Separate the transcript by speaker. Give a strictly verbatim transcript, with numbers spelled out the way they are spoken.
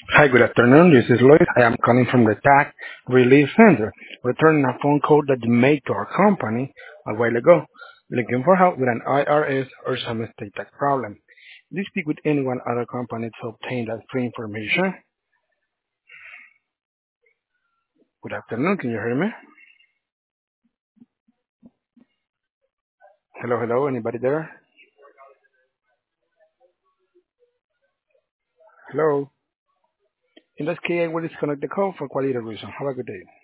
Speaker 1: Hi, good afternoon. This is Lloyd. I am calling from the Tax Relief Center, returning a phone call that you made to our company a while ago, looking for help with an I R S or some estate tax problem. Do you speak with anyone other company to obtain that free information? Good afternoon. Can you hear me? Hello, hello. Anybody there? Hello. In that case, I will disconnect the call for quality reason. Have a good day.